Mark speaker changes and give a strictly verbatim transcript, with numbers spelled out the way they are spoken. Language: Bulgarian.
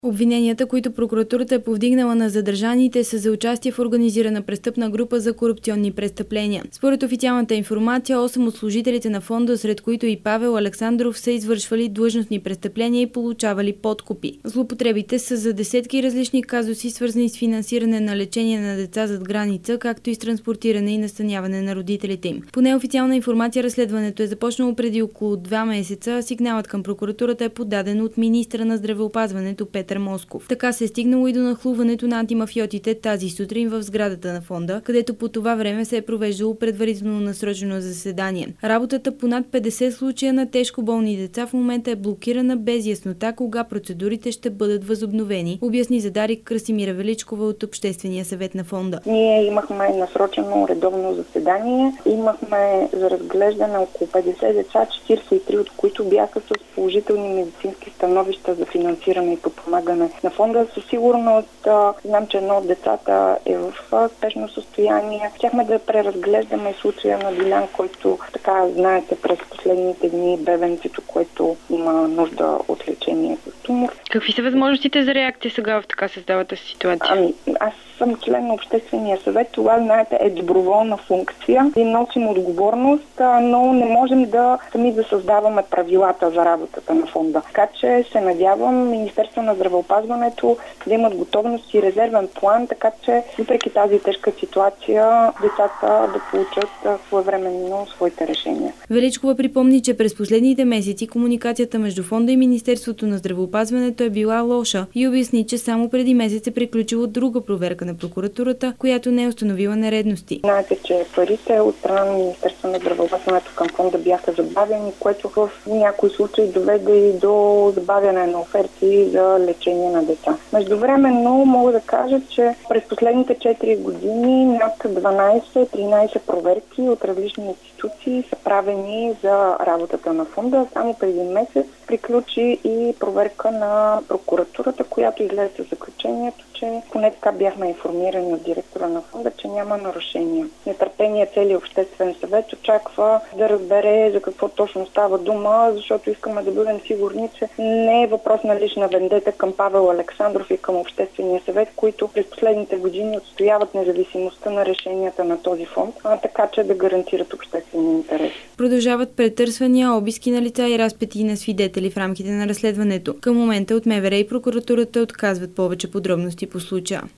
Speaker 1: Обвиненията, които прокуратурата е повдигнала на задържаните, са за участие в организирана престъпна група за корупционни престъпления. Според официалната информация, осем от служителите на фонда, сред които и Павел Александров, са извършвали длъжностни престъпления и получавали подкупи. Злоупотребите са за десетки различни казуси, свързани с финансиране на лечение на деца зад граница, както и с транспортиране и настаняване на родителите им. По неофициална информация, разследването е започнало преди около два месеца, а сигналът към прокуратурата е подаден от министъра на здравеопазването Петър Москов. Така се е стигнало и до нахлуването на антимафиотите тази сутрин в сградата на фонда, където по това време се е провеждало предварително насрочено заседание. Работата по над петдесет случая на тежко болни деца в момента е блокирана без яснота кога процедурите ще бъдат възобновени, обясни за Дарик Красимира Величкова от Обществения съвет на фонда.
Speaker 2: Ние имахме насрочено редовно заседание. Имахме за разглеждане около петдесет деца, четиридесет и три от които бяха с положителни медицински становища за финансиране и подпомагане на фонда. Със сигурност знам, че едно от децата е в спешно състояние. Щяхме да преразглеждаме случая на Дилян, който, така знаете, през последните дни бебенцето, което има нужда от лечение с тумор.
Speaker 1: Какви са възможностите за реакция сега в така създалата ситуация?
Speaker 2: Ами, аз съм член на Обществения съвет. Това, знаете, е доброволна функция и носим отговорност, но не можем да сами да създаваме правилата за работата на фонда. Така че се надявам Министерство на здравеопазването да имат готовност и резервен план, така че въпреки тази тежка ситуация децата да получат своевременно своите решения.
Speaker 1: Величкова припомни, че през последните месеци комуникацията между фонда и Министерството на здравеопазването е била лоша и обясни, че само преди месец е приключила друга проверка на прокуратурата, която не е установила нередности.
Speaker 2: Знаете, че парите от страна на Министерството на здравеопазването към фонда бяха забавени, което в някои случаи доведе и до забавяне на оферти за лечение на деца. Междувременно мога да кажа, че през последните четири години над дванадесет-тринадесет проверки от различни институции са правени за работата на фонда. Само преди месец приключи и проверка на прокуратурата, която излезе със заключението, че поне така бяхме информирани от директора на фонда, че няма нарушения. Нетърпение целият Обществен съвет очаква да разбере за какво точно става дума, защото искаме да бъдем сигурни, че не е въпрос на лична вендета към Павел Александров и към Обществения съвет, които през последните години отстояват независимостта на решенията на този фонд, а така че да гарантират обществения интерес.
Speaker 1: Продължават претърсвания, обиски на лица и разпити на свидетели в рамките на разследването. Към момента от МВР и прокуратурата отказват повече подробности по случая.